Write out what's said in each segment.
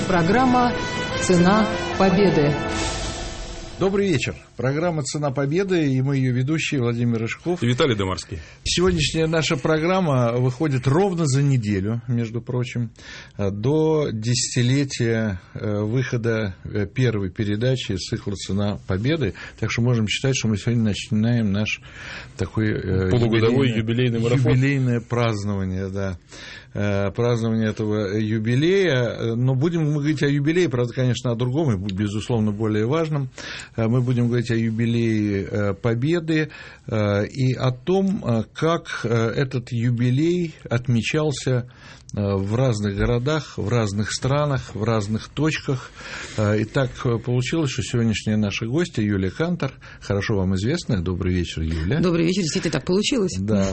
Программа «Цена победы». Добрый вечер. Программа «Цена победы», и мы ее ведущие Владимир Рыжков и Виталий Домарский. Сегодняшняя наша программа выходит ровно за неделю, между прочим, до десятилетия выхода первой передачи цикла «Цена победы». Так что можем считать, что мы сегодня начинаем наш такой полугодовой юбилейный марафон. Юбилейное празднование, да. Празднование этого юбилея. Но будем мы говорить о юбилее, правда, конечно, о другом и, безусловно, более важном. Мы будем говорить о юбилее Победы и о том, как этот юбилей отмечался в разных городах, в разных странах, в разных точках. И так получилось, что сегодняшняя наша гостья Юлия Кантор, хорошо вам известная. Добрый вечер, Юля. Добрый вечер, действительно так получилось. Да.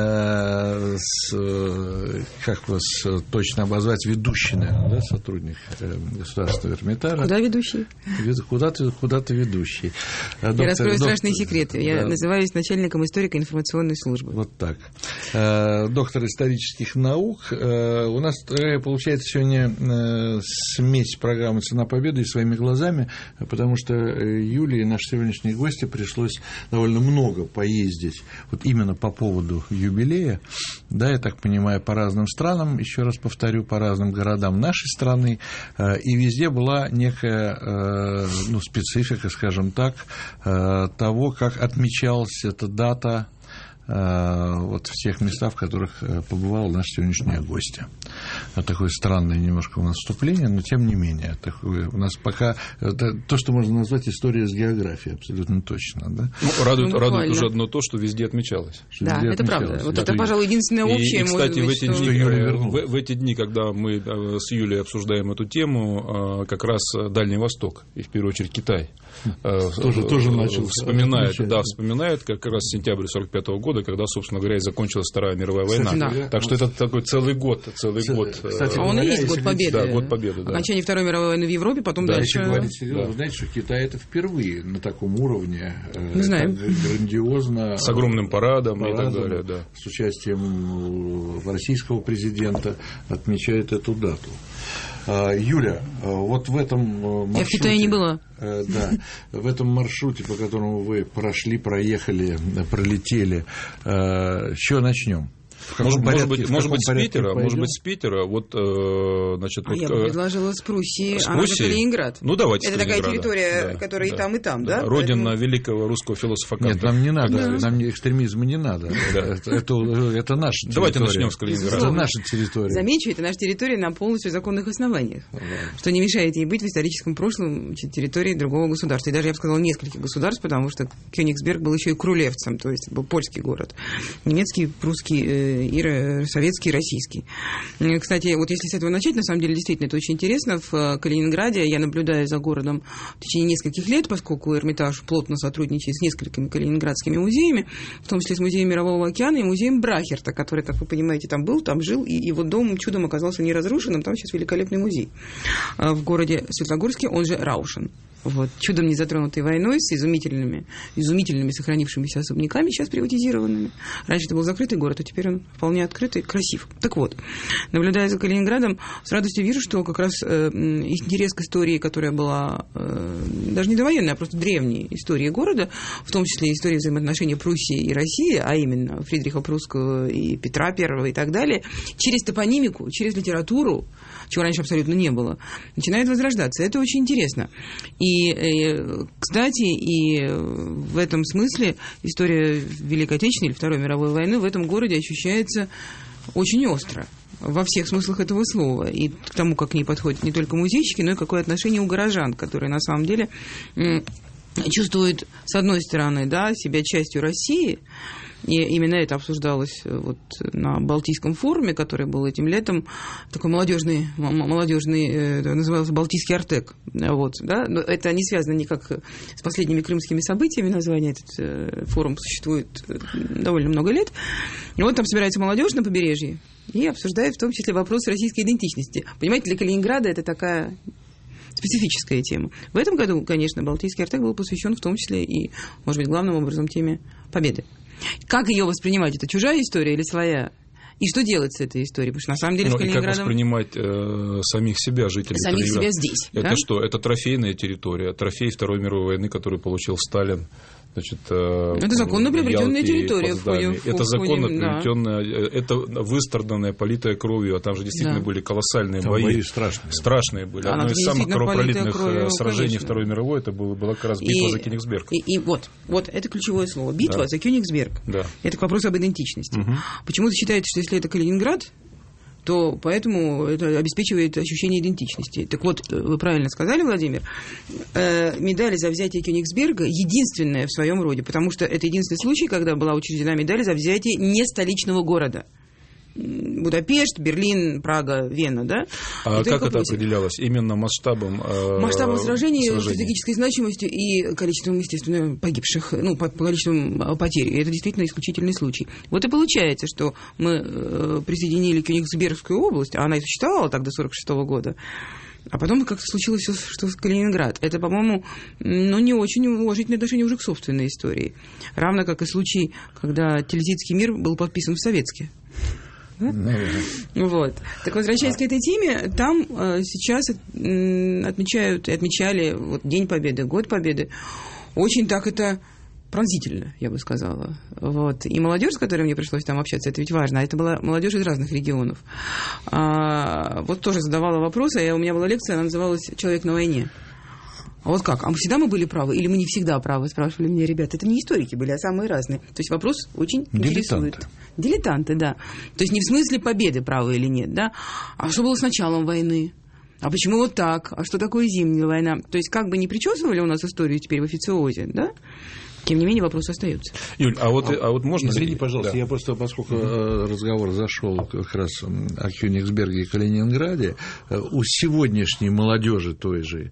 Как вас точно обозвать? Ведущий, наверное, да, сотрудник Государственного Эрмитажа. Куда ведущий? Куда-то ведущий. Я раскрою страшные секреты. Я называюсь начальником историко-информационной службы. Вот так. Доктор исторических наук. У нас получается сегодня смесь программы «Цена победы» и «Своими глазами», потому что Юлии, нашей сегодняшней гости, пришлось довольно много поездить вот именно по поводу юбилея, да, я так понимаю, по разным странам, еще раз повторю, по разным городам нашей страны, и везде была некая специфика, скажем так, того, как отмечалась эта дата вот в тех местах, в которых побывала наша сегодняшняя гостья. Такое странное немножко у нас вступление, но тем не менее. Такое у нас пока то, что можно назвать история с географией, абсолютно точно. Да? Радует уже одно то, что везде отмечалось. Да, везде это отмечалось. правда. Вот это, пожалуй, единственное общее. И, кстати, может быть, в эти дни, когда мы с Юлей обсуждаем эту тему, как раз Дальний Восток, и в первую очередь Китай, тоже начал вспоминает как раз сентябрь 1945 года, когда, собственно говоря, и закончилась Вторая мировая война. Да. Так что это такой целый год. Кстати, он и есть год победы. Да, год победы. Да. Окончание Второй мировой войны в Европе, потом дальше. Если говорить серьезно, вы знаете, что Китай это впервые на таком уровне. Мы знаем. Грандиозно. С огромным парадом и так далее. Да. С участием российского президента отмечает эту дату. Юля, вот в этом маршруте... Я в Китае не была. Да, в этом маршруте, по которому вы прошли, проехали, пролетели, с чего начнем? Может быть, с Питера. Вот, значит, я бы предложила с Пруссии, она же Калининград. Ну, давайте это такая территория, которая и там, да? Родина великого русского философа Канта. Нет, нам не надо, нам экстремизма не надо. Это наша территория. Давайте начнем с Калининграда. Это наша территория. Замечу, это наша территория на полностью законных основаниях, что не мешает ей быть в историческом прошлом территории другого государства. И даже, я бы сказала, нескольких государств, потому что Кёнигсберг был еще и крулевцем, то есть был польский город. Немецкий, прусский, и советский, и российский. Кстати, вот если с этого начать, на самом деле, действительно, это очень интересно. В Калининграде я наблюдаю за городом в течение нескольких лет, поскольку Эрмитаж плотно сотрудничает с несколькими калининградскими музеями, в том числе с музеем Мирового океана и музеем Брахерта, который, как вы понимаете, там был, там жил, и его дом чудом оказался не разрушенным, там сейчас великолепный музей. В городе Светлогорске, он же Раушен. Вот, чудом не затронутый войной, с изумительными сохранившимися особняками, сейчас приватизированными. Раньше это был закрытый город, а теперь он вполне открытый, красив. Так вот, наблюдая за Калининградом, с радостью вижу, что как раз интерес к истории, которая была даже не довоенная, а просто древней истории города, в том числе истории взаимоотношений Пруссии и России, а именно Фридриха Прусского и Петра I и так далее, через топонимику, через литературу, чего раньше абсолютно не было, начинает возрождаться. Это очень интересно. И, кстати, и в этом смысле история Великой Отечественной или Второй мировой войны в этом городе ощущается очень остро. Во всех смыслах этого слова. И к тому, как к ней подходят не только музейщики, но и какое отношение у горожан, которые на самом деле чувствуют, с одной стороны, да, себя частью России. И именно это обсуждалось вот на Балтийском форуме, который был этим летом, такой молодежный назывался Балтийский Артек. Вот, да? Но это не связано никак с последними крымскими событиями, название этот форум существует довольно много лет. И вот там собирается молодежь на побережье и обсуждает в том числе вопрос российской идентичности. Понимаете, для Калининграда это такая специфическая тема. В этом году, конечно, Балтийский Артек был посвящен в том числе и, может быть, главным образом теме победы. Как ее воспринимать? Это чужая история или своя? И что делать с этой историей? Потому что на самом деле с Калининградом... И как воспринимать самих себя, жителей самих Калининграда? Себя здесь. Это да? что? Это трофейная территория, трофей Второй мировой войны, который получил Сталин. Значит, это законно приобретенная территория. Это законно приобретенная, это выстраданная, политая кровью, а там же действительно были колоссальные бои. Страшные были. Одно из самых кровопролитных сражений Второй мировой, это была как раз битва за Кёнигсберг. И вот это ключевое слово. Битва за Кёнигсберг. Да. Это к вопросу об идентичности. Почему-то считается, что если это Калининград, то поэтому это обеспечивает ощущение идентичности. Так вот, вы правильно сказали, Владимир, медаль за взятие Кёнигсберга единственная в своем роде, потому что это единственный случай, когда была учреждена медаль за взятие не столичного города. Будапешт, Берлин, Прага, Вена, да? А как это определялось? Именно масштабом сражений, стратегической значимостью и количеством, естественно, погибших, по количеству потерь. И это действительно исключительный случай. Вот и получается, что мы присоединили Кёнигсбергскую область, а она и существовала так до 1946 года, а потом как-то случилось все, что Калининград. Это, по-моему, не очень уважительное отношение уже к собственной истории. Равно как и случай, когда Тильзитский мир был подписан в Советске. Вот. Так, возвращаясь к этой теме, там сейчас отмечали День Победы, Год Победы. Очень так это пронзительно, я бы сказала. Вот. И молодежь, с которой мне пришлось там общаться, это ведь важно. А это была молодежь из разных регионов. Тоже задавала вопросы. У меня была лекция, она называлась «Человек на войне». А вот как? А всегда мы были правы? Или мы не всегда правы? Спрашивали меня ребята. Это не историки были, а самые разные. То есть вопрос очень интересует. Дилетанты, да. То есть не в смысле победы, правы или нет, да? А что было с началом войны? А почему вот так? А что такое зимняя война? То есть как бы не причесывали у нас историю теперь в официозе, да? Тем не менее, вопрос остается. Юль, а вот можно... Извини, пожалуйста, я просто, поскольку разговор зашел как раз о Кёнигсберге и Калининграде, у сегодняшней молодежи той же,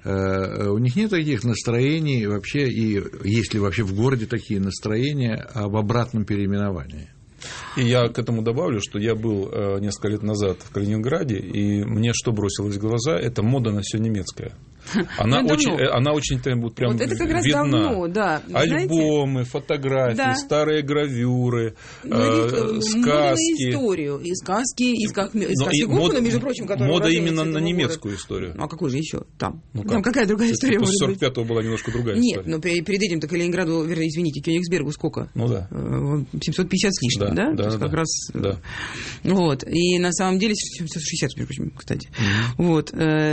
у них нет таких настроений вообще, и есть ли вообще в городе такие настроения об обратном переименовании? И я к этому добавлю, что я был несколько лет назад в Калининграде, и мне что бросилось в глаза, это мода на все немецкое. Она очень прям вот это как раз видна. Давно, да. Альбомы, фотографии, да. Старые гравюры, сказки. Мода на историю. И сказки Гофмана, между прочим, которые... Мода именно на немецкую историю. Ну, а какой же еще там? Там какая другая история может быть? 45-го была немножко другая история. Нет, но перед этим-то Калининграду, вернее, извините, Кёнигсбергу сколько? Ну да. 750 с лишним, да? Да, как раз... Да. Вот. И на самом деле 760, между прочим, кстати. Вот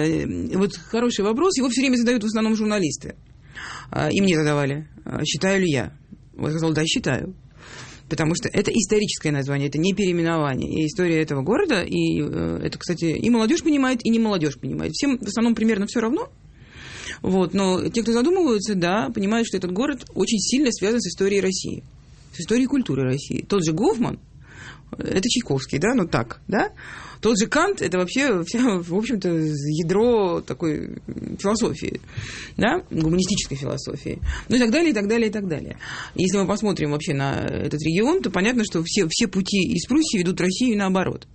хороший вопрос. Его все время задают в основном журналисты. И мне задавали, считаю ли я. Я сказала, да, считаю. Потому что это историческое название, это не переименование. И история этого города, и это, кстати, и молодежь понимает, и не молодежь понимает. Всем в основном примерно все равно. Вот. Но те, кто задумываются, да, понимают, что этот город очень сильно связан с историей России, с историей культуры России. Тот же Гофман, это Чайковский, да, ну так, да? Тот же Кант, это вообще, в общем-то, ядро такой философии, да, гуманистической философии, ну и так далее, и так далее, и так далее. Если мы посмотрим вообще на этот регион, то понятно, что все пути из Пруссии ведут Россию и наоборот.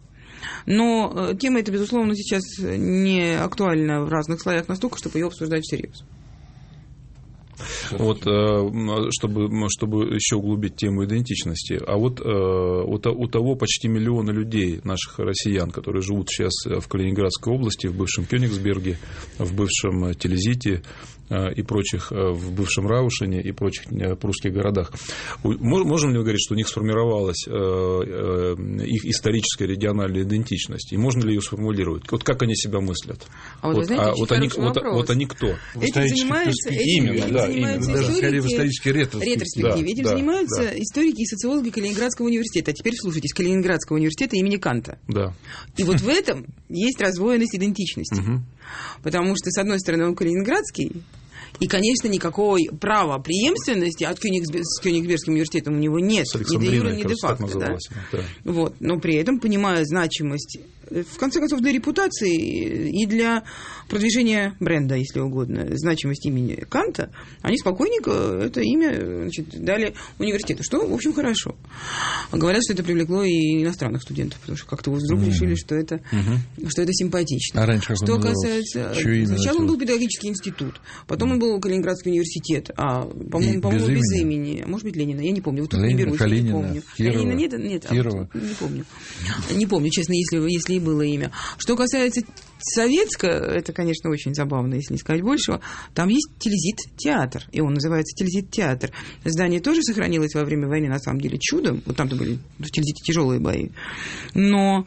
Но тема эта, безусловно, сейчас не актуальна в разных слоях настолько, чтобы ее обсуждать всерьез. Вот, чтобы еще углубить тему идентичности. А вот у того почти миллиона людей, наших россиян, которые живут сейчас в Калининградской области, в бывшем Кёнигсберге, в бывшем Тильзите и прочих, в бывшем Раушине и прочих прусских городах. Можем ли мы говорить, что у них сформировалась их историческая региональная идентичность? И можно ли ее сформулировать? Вот как они себя мыслят? Вот они кто? Этим занимаются исторические ретроспективы. Этим занимаются историки и социологи Калининградского университета. А теперь вслушайтесь, Калининградского университета имени Канта. Да. И вот в этом есть раздвоенность идентичности. Потому что, с одной стороны, он калининградский, и, конечно, никакой права преемственности с Кёнигсбергским университетом у него нет. Ни де юре, ни де факто. Да? Вот. Но при этом, понимая значимость, в конце концов, для репутации и для продвижения бренда, если угодно, значимость имени Канта, они спокойненько это имя, значит, дали университету, что, в общем, хорошо. Говорят, что это привлекло и иностранных студентов, потому что как-то вдруг решили, что это симпатично. А раньше как он касается... Сначала он был педагогический институт, потом он был Калининградский университет, по-моему, без имени. Может быть, Ленина, я не помню. Вот тут не берусь, не помню. Кирова, нет, Кирова. Не помню. Не помню, честно, если и было имя. Что касается советского, это, конечно, очень забавно, если не сказать большего, там есть Тильзит-театр, и он называется Тильзит-театр. Здание тоже сохранилось во время войны, на самом деле, чудом. Вот там-то были в Тильзите тяжелые бои. Но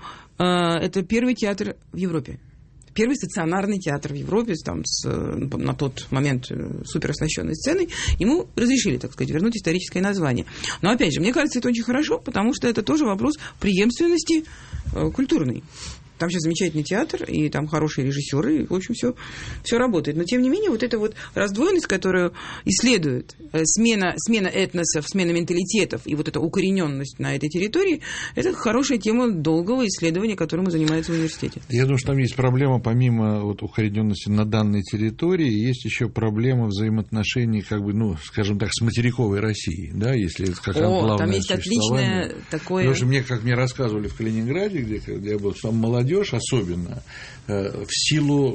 это первый театр в Европе. Первый стационарный театр в Европе, там, на тот момент супероснащенной сценой, ему разрешили, так сказать, вернуть историческое название. Но, опять же, мне кажется, это очень хорошо, потому что это тоже вопрос преемственности культурной. Там сейчас замечательный театр, и там хорошие режиссеры, и, в общем, все работает. Но, тем не менее, вот эта вот раздвоенность, которую исследует смена этносов, смена менталитетов и вот эта укорененность на этой территории, это хорошая тема долгого исследования, которым мы занимаемся в университете. Я думаю, что там есть проблема, помимо вот укорененности на данной территории, есть еще проблема взаимоотношений, как бы, ну, скажем так, с материковой Россией, да, если это как главное там есть отличное такое... Потому что как мне рассказывали в Калининграде, где я был, там молодежь особенно, в силу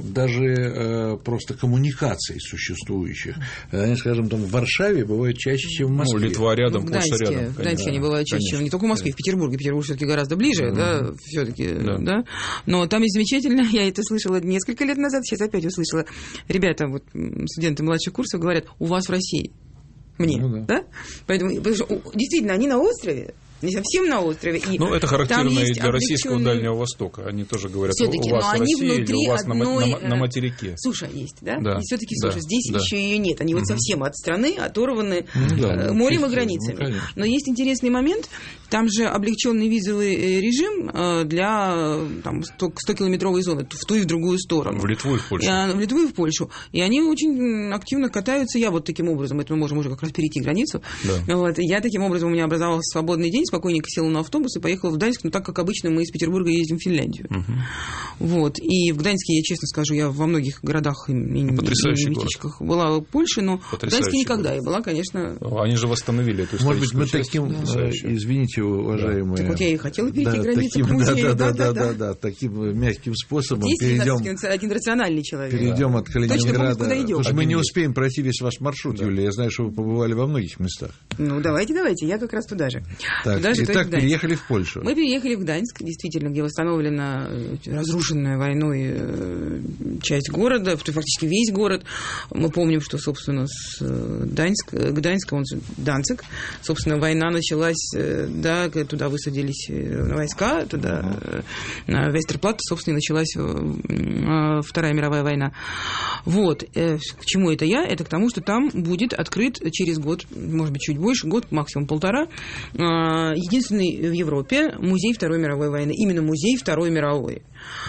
даже просто коммуникаций существующих. Они, скажем, там в Варшаве бывают чаще, чем в Москве. Ну, Литва рядом, Польша рядом. В Гданьске они бывают чаще, чем не только в Москве, в Петербурге. Петербург все-таки гораздо ближе, да, все-таки, да. Но там есть замечательно, я это слышала несколько лет назад, сейчас опять услышала. Ребята, вот студенты младших курсов говорят, у вас в России. Мне, да? Поэтому, потому что действительно, они на острове, не совсем на острове. И это характерно и для российского Дальнего Востока. Они тоже говорят, у вас в России или у вас на материке. Суша есть, да? И все-таки суша. Здесь еще ее нет. Они вот совсем от страны оторваны морем и границами. Но есть интересный момент. Там же облегченный визовый режим для 100-километровой зоны в ту и в другую сторону. В Литву и в Польшу. В Литву и в Польшу. И они очень активно катаются. Я вот таким образом, это мы можем уже как раз перейти границу. Я таким образом, у меня образовался свободный день, спокойненько села на автобус и поехала в Гданьск, но так как обычно мы из Петербурга ездим в Финляндию. Вот. И в Гданьске, я честно скажу, я во многих городах и местечках была в Польше, но в Гданьске никогда. Я была, конечно... Они же восстановили эту историческую часть. Может быть, мы таким, извините, уважаемые... Так вот я и хотела перейти границу к музею. Да, таким мягким способом перейдем... один рациональный человек. Перейдем от Калининграда. Потому что мы не успеем пройти весь ваш маршрут, Юлия. Я знаю, что вы побывали во многих местах. Ну, давайте, я как раз туда же. Итак, переехали в Польшу. Мы переехали в Гданьск, действительно, где восстановлена разрушенная войной часть города, фактически весь город. Мы помним, что, собственно, с Гданьска, он же Данциг, собственно, война началась, да, туда высадились войска, туда на Вестерплатте, собственно, и началась Вторая мировая война. Вот. К чему это я? Это к тому, что там будет открыт через год, может быть, чуть больше, год, максимум полтора, единственный в Европе музей Второй мировой войны. Именно музей Второй мировой.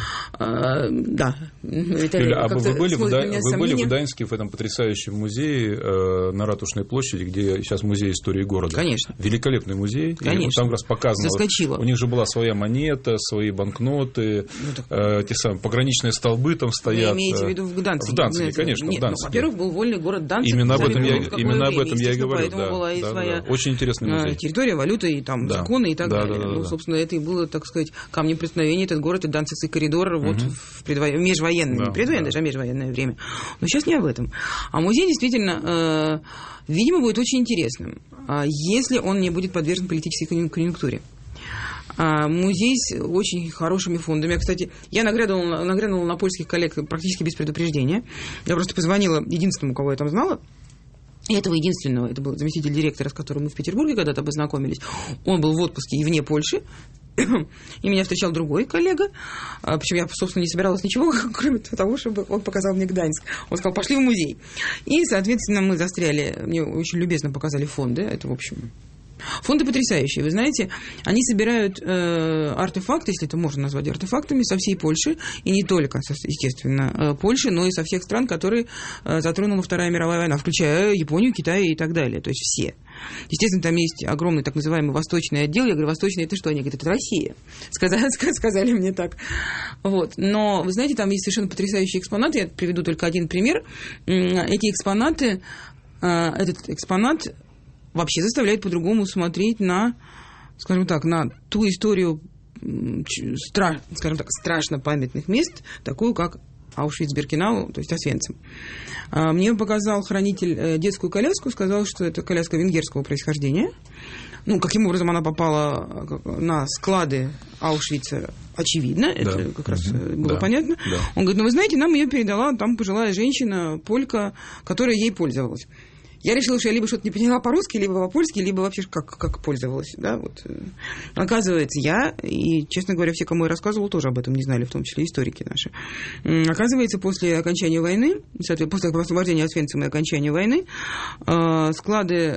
Да. Юля, вы были в Гданьске в этом потрясающем музее на Ратушной площади, где сейчас музей истории города? Конечно. Великолепный музей. Конечно. Там как раз показано. Заскочила. У них же была своя монета, свои банкноты, те самые пограничные столбы там стоят. Вы имеете в виду в Гданьске? В Гданьске, конечно. Нет, в Гданьске. Во-первых, был вольный город Данциг. Именно об этом я и говорю. Поэтому была и своя очень интересный музей. Территория, валюта, и там законы и так далее. Ну, собственно, это и было, так сказать, камнем преткновения, этот город и Данцигский коридор вот в межвоенное, даже межвоенное время. Но сейчас не об этом. А музей действительно, видимо, будет очень интересным, если он не будет подвержен политической конъюнктуре. Музей с очень хорошими фондами. Кстати, я нагрянула на польских коллег практически без предупреждения. Я просто позвонила единственному, кого я там знала. И этого единственного, это был заместитель директора, с которым мы в Петербурге когда-то познакомились. Он был в отпуске и вне Польши. И меня встречал другой коллега. Причем я, собственно, не собиралась ничего, кроме того, чтобы он показал мне Гданьск. Он сказал, пошли в музей. И, соответственно, мы застряли. Мне очень любезно показали фонды. Это, в общем... Фонды потрясающие. Вы знаете, они собирают артефакты, если это можно назвать артефактами, со всей Польши, и не только, естественно, Польши, но и со всех стран, которые затронула Вторая мировая война, включая Японию, Китай и так далее. То есть все. Естественно, там есть огромный так называемый восточный отдел. Я говорю, восточный это что? Они говорят, это Россия. Сказали мне так. Вот. Но, вы знаете, там есть совершенно потрясающие экспонаты. Я приведу только один пример. Эти экспонаты, этот экспонат вообще заставляет по-другому смотреть на, скажем так, на ту историю, скажем так, страшно памятных мест, такую как Аушвиц-Биркенау, то есть Освенцим. Мне показал хранитель детскую коляску, сказал, что это коляска венгерского происхождения. Ну, каким образом она попала на склады Аушвица, очевидно, это как раз было понятно. Да. Он говорит, ну, вы знаете, нам ее передала там пожилая женщина, полька, которая ей пользовалась. Я решила, что я либо что-то не поняла по-русски, либо по-польски, либо вообще как пользовалась. Да, вот. Оказывается, я, и, честно говоря, все, кому я рассказывала, тоже об этом не знали, в том числе историки наши. Оказывается, после окончания войны, после освобождения Освенцима и окончания войны, склады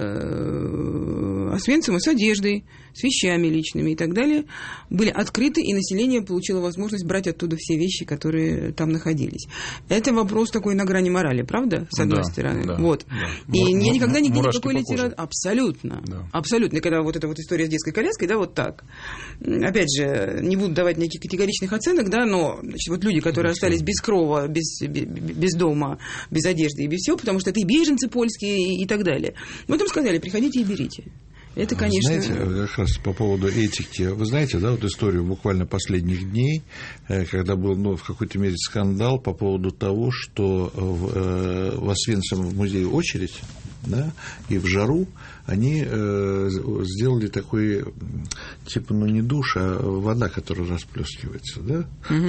Освенцима с одеждой, с вещами личными и так далее были открыты, и население получило возможность брать оттуда все вещи, которые там находились. Это вопрос такой на грани морали, правда, с одной стороны? Да, вот. Да. И я никогда нигде никакой литературы... Абсолютно. Да. Абсолютно. И когда вот эта вот история с детской коляской, да, вот так. Опять же, не буду давать никаких категоричных оценок, да, но значит, вот люди, которые остались без крова, без дома, без одежды и без всего, потому что это и беженцы польские и так далее. Мы там сказали, приходите и берите. Это, конечно... Знаете, как раз по поводу этики, вы знаете, да, вот историю буквально последних дней, когда был, ну, в какой-то мере скандал по поводу того, что в Освенцим в музее очередь, да, и в жару они сделали такой, типа, ну, не душ, а вода, которая расплескивается, да,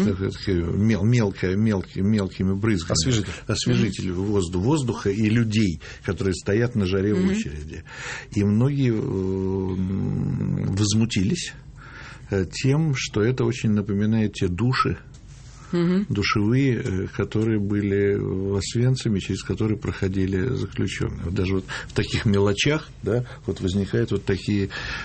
мелкими брызгами. Освежитель воздуха и людей, которые стоят на жаре в очереди. И многие возмутились тем, что это очень напоминает те души, душевые, которые были в Освенциме, через которые проходили заключенные. Вот даже вот в таких мелочах, да, вот возникают вот такие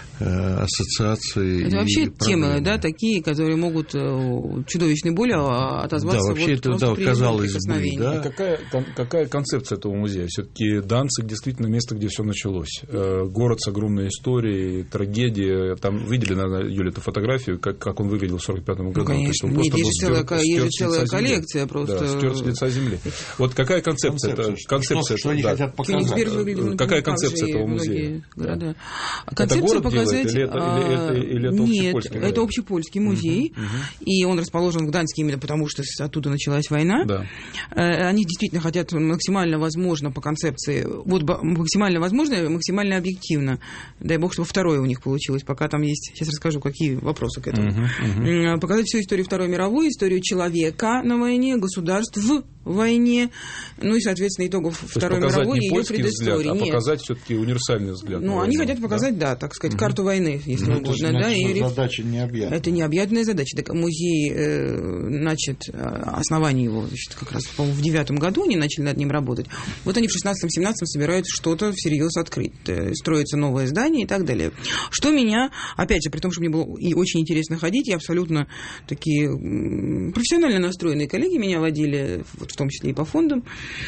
ассоциации. Это вообще темы, да, такие, которые могут чудовищной болью отозваться. Да, вообще вот это, да, казалось бы, да. Какая концепция этого музея? Все-таки Данциг действительно место, где все началось. Город с огромной историей, трагедией. Там видели, наверное, Юля, эту фотографию, как он выглядел в 1945 году. Ну, конечно. Нет, есть же целая коллекция просто. Да, стерт с лица земли. Вот какая концепция? Что они хотят показать? Какая концепция этого музея? Концепция город показать... Или это общепольский? Нет, это общепольский музей, и он расположен в Гданьске именно потому, что оттуда началась война. Да. Они действительно хотят максимально возможно по концепции, вот максимально возможно, максимально объективно. Дай бог, чтобы второе у них получилось, пока там есть, сейчас расскажу, какие вопросы к этому. Показать всю историю Второй мировой, историю человека на войне, государств в войне, ну и, соответственно, итогов Второй мировой и ее предыстории. Взгляд, а показать все-таки универсальный взгляд. Ну, они хотят показать, да, так сказать, карту войны, если угодно. Да, и задача необъятная. Это необъятная задача. Так, музей, значит, основание его, значит, как раз, по-моему, в 2009 году они начали над ним работать. Вот они в 2016-2017 собираются что-то всерьез открыть. Строится новое здание и так далее. Что меня, опять же, при том, что мне было и очень интересно ходить, и абсолютно такие профессионально настроенные коллеги меня водили, вот в том числе и по фондам,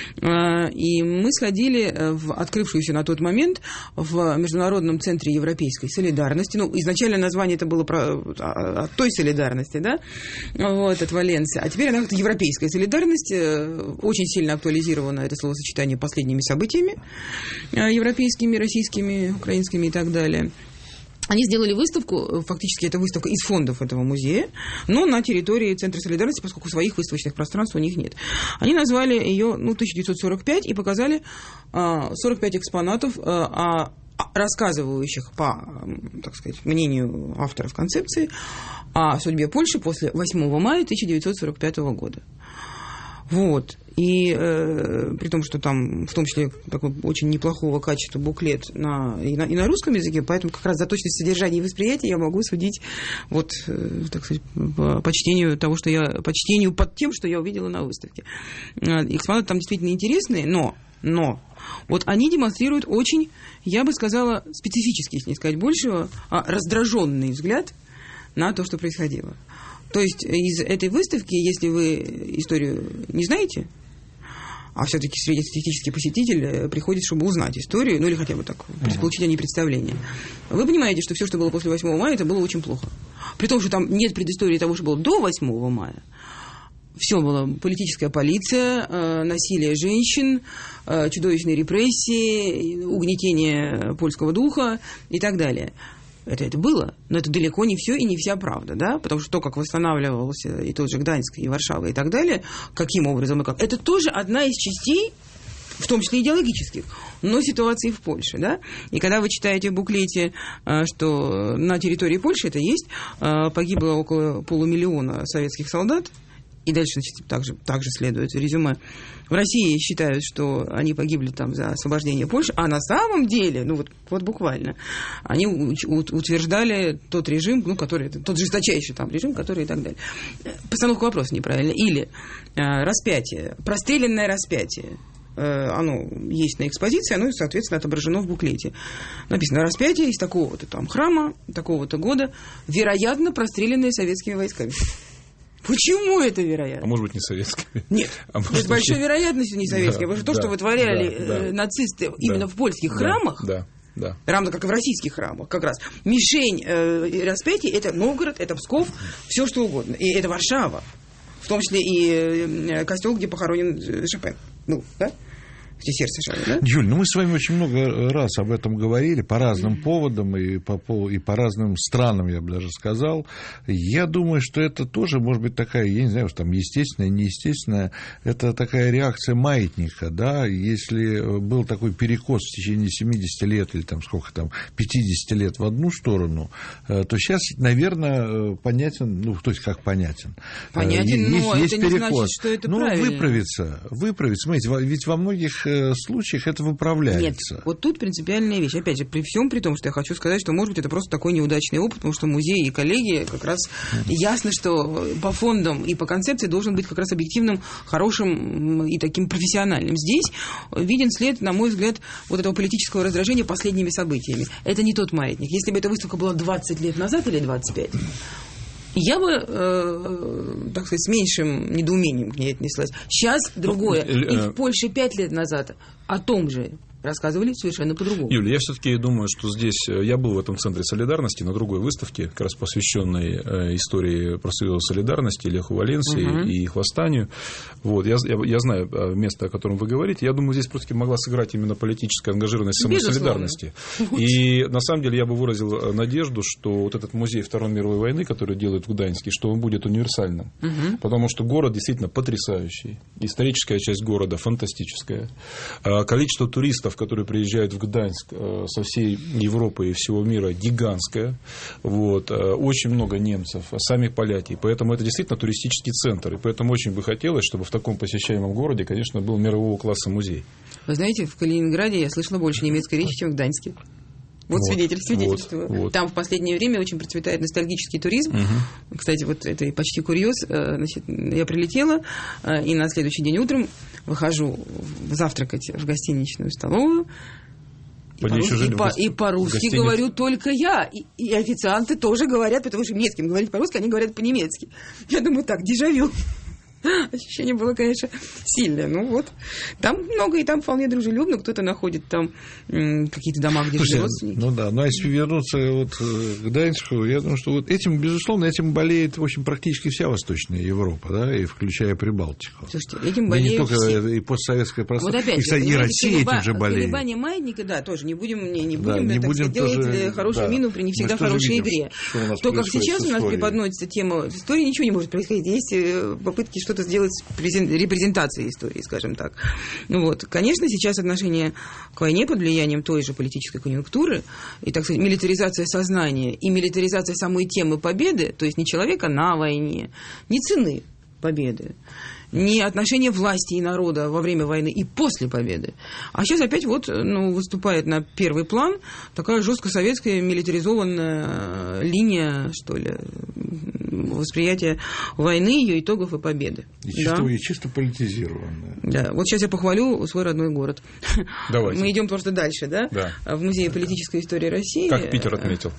и мы сходили в открывшуюся на тот момент в Международном центре европейской солидарности. Ну, изначально название это было от той солидарности, да, вот, от Валенсии. А теперь она как-то европейская солидарность, очень сильно актуализировано это словосочетание последними событиями европейскими, российскими, украинскими и так далее. Они сделали выставку, фактически это выставка из фондов этого музея, но на территории Центра солидарности, поскольку своих выставочных пространств у них нет. Они назвали ее 1945 и показали 45 экспонатов, рассказывающих по, так сказать, мнению авторов концепции о судьбе Польши после 8 мая 1945 года. Вот. И при том, что там, в том числе, такой очень неплохого качества буклет и на русском языке, поэтому как раз за точность содержания и восприятия я могу судить, вот, так сказать, по почтению под тем, что я увидела на выставке. Экспонаты там действительно интересные, но вот они демонстрируют очень, я бы сказала, специфический, если не сказать большего, раздраженный взгляд на то, что происходило. То есть из этой выставки, если вы историю не знаете, а все-таки среднестатистический посетитель приходит, чтобы узнать историю, ну или хотя бы так, получить о ней представление, вы понимаете, что все, что было после 8 мая, это было очень плохо. При том, что там нет предыстории того, что было до 8 мая. Все было: политическая полиция, насилие женщин, чудовищные репрессии, угнетение польского духа и так далее. Это было, но это далеко не все и не вся правда, да, потому что то, как восстанавливался и тот же Гданьск, и Варшава, и так далее, каким образом и как, это тоже одна из частей, в том числе идеологических, но ситуации в Польше, да, и когда вы читаете в буклете, что на территории Польши это есть, погибло около 500 000 советских солдат, и дальше, значит, также следует резюме. В России считают, что они погибли там за освобождение Польши, а на самом деле, ну вот буквально, они утверждали тот режим, ну, который, тот жесточайший там режим, который и так далее. Постановка вопроса неправильно. Или распятие, простреленное распятие. Оно есть на экспозиции, оно, соответственно, отображено в буклете. Написано: распятие из такого-то там храма, такого-то года, вероятно, простреленное советскими войсками. Почему это вероятно? А может быть, не советскими? Нет, с большой вероятностью не советскими, потому что то, что вытворяли нацисты именно в польских храмах, равно как и в российских храмах, как раз мишень распятия — это Новгород, это Псков, все что угодно. И это Варшава, в том числе и костел, где похоронен Шопен. Ну, да? Где сердце шало, да? Юль, мы с вами очень много раз об этом говорили, по разным поводам и по разным странам, я бы даже сказал. Я думаю, что это тоже может быть такая, я не знаю, что там естественная, неестественная, это такая реакция маятника, да, если был такой перекос в течение 70 лет или там сколько там, 50 лет в одну сторону, то сейчас, наверное, понятен, ну, то есть как понятен. Понятен, но есть это не перекос. значит, что это правильно. Выправиться. Смотрите, ведь во многих случаях это выправляется. Нет, вот тут принципиальная вещь. Опять же, при том, что я хочу сказать, что, может быть, это просто такой неудачный опыт, потому что музей и коллеги как раз ясно, что по фондам и по концепции должен быть как раз объективным, хорошим и таким профессиональным. Здесь виден след, на мой взгляд, вот этого политического раздражения последними событиями. Это не тот маятник. Если бы эта выставка была 20 лет назад или 25, я бы, так сказать, с меньшим недоумением к ней отнеслась. Сейчас другое. И в Польше 5 лет назад о том же рассказывали совершенно по-другому. Юля, я все-таки думаю, что здесь... Я был в этом центре солидарности на другой выставке, как раз посвященной истории профсоюза солидарности, Леху Валенсии и их восстанию. Вот, я знаю место, о котором вы говорите. Я думаю, здесь просто могла сыграть именно политическая ангажированность самой солидарности. И на самом деле я бы выразил надежду, что вот этот музей Второй мировой войны, который делают в Гданьске, что он будет универсальным. Потому что город действительно потрясающий. Историческая часть города фантастическая. Количество туристов, которые приезжают в Гданьск со всей Европы и всего мира, гигантское. Вот. Очень много немцев, сами поляки. Поэтому это действительно туристический центр. И поэтому очень бы хотелось, чтобы в таком посещаемом городе, конечно, был мирового класса музей. Вы знаете, в Калининграде я слышала больше немецкой речи, чем в Гданьске. Вот свидетельство. Вот. Там в последнее время очень процветает ностальгический туризм. Кстати, вот это и почти курьез. Значит, я прилетела, и на следующий день утром выхожу завтракать в гостиничную столовую. И по-русски говорю только я. И официанты тоже говорят, потому что не с кем говорить по-русски, они говорят по-немецки. Я думаю, так, дежавю. Ощущение было, конечно, сильное. Ну вот, там много, и там вполне дружелюбно. Кто-то находит там какие-то дома, где живут родственники. Ну да, но если вернуться вот к Гданьску, я думаю, что вот этим, безусловно, этим болеет, в общем, практически вся Восточная Европа, да, и включая Прибалтику. Слушайте, этим болеет не только все. И постсоветское пространство. Вот опять, и, кстати, и Россия этим же болеет. Колебание маятника, да, тоже не будем тоже, делать хорошую мину при не всегда хорошей игре. То, как сейчас у нас преподносится тема истории, ничего не может происходить. Есть попытки что-то сделать с репрезентацией истории, скажем так. Вот. Конечно, сейчас отношение к войне под влиянием той же политической конъюнктуры и, так сказать, милитаризация сознания и милитаризация самой темы победы, то есть не человека на войне, не цены победы, ни отношения власти и народа во время войны и после победы. А сейчас опять выступает на первый план такая жестко советская милитаризованная линия, что ли, восприятия войны, ее итогов и победы. И чисто политизированная. Да. Вот сейчас я похвалю свой родной город. Давайте. Мы идем просто дальше, да? Да. В Музее политической истории России. Как Питер отметил.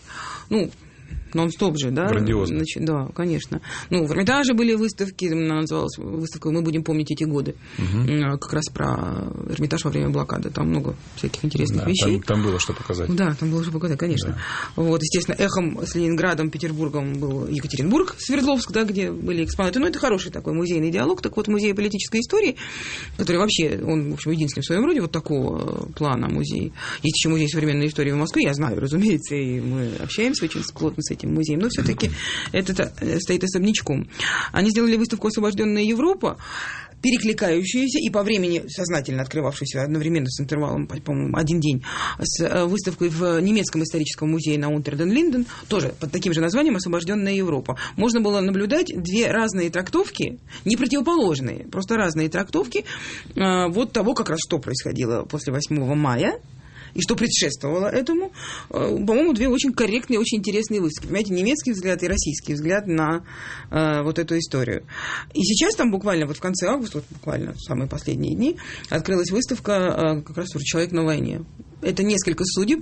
Нон-стоп же, да? Грандиозно. Да, конечно. В Эрмитаже были выставки, называлась выставка «Мы будем помнить эти годы». Как раз про Эрмитаж во время блокады. Там много всяких интересных вещей. Там было что показать. Да, там было что показать, конечно. Да. Естественно, эхом с Ленинградом, Петербургом был Екатеринбург, Свердловск, да, где были экспонаты. Это хороший такой музейный диалог. Так вот, Музей политической истории, который вообще, он, в общем, единственный в своем роде, вот такого плана музей. Есть еще Музей современной истории в Москве, я знаю, разумеется, и мы общаемся очень плотно с этим музеем, но все-таки это стоит особнячком. Они сделали выставку «Освобожденная Европа», перекликающуюся и по времени сознательно открывавшуюся одновременно с интервалом, по-моему, один день, с выставкой в немецком историческом музее на Унтер-ден-Линден, тоже под таким же названием «Освобожденная Европа». Можно было наблюдать две разные трактовки, не противоположные, просто разные трактовки того, как раз что происходило после 8 мая, и что предшествовало этому, по-моему, две очень корректные, очень интересные выставки. Понимаете, немецкий взгляд и российский взгляд на эту историю. И сейчас там буквально в конце августа, буквально в самые последние дни, открылась выставка как раз «Человек на войне». Это несколько судеб,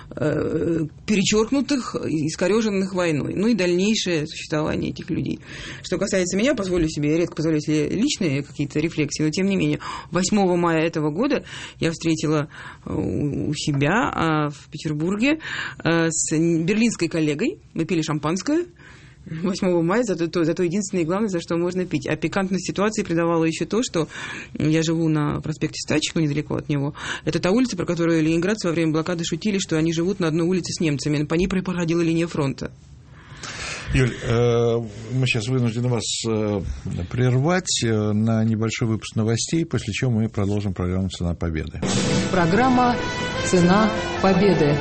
перечеркнутых, искореженных войной, и дальнейшее существование этих людей. Что касается меня, я редко позволяю себе личные какие-то рефлексии, но тем не менее, 8 мая этого года я встретила у себя в Петербурге с берлинской коллегой, мы пили шампанское, 8 мая, зато единственное и главное, за что можно пить. А пикантность ситуации придавала еще то, что я живу на проспекте Стачек, недалеко от него. Это та улица, про которую ленинградцы во время блокады шутили, что они живут на одной улице с немцами. По ней проходила линия фронта. Юль, мы сейчас вынуждены вас прервать на небольшой выпуск новостей, после чего мы продолжим программу «Цена победы». Программа «Цена победы».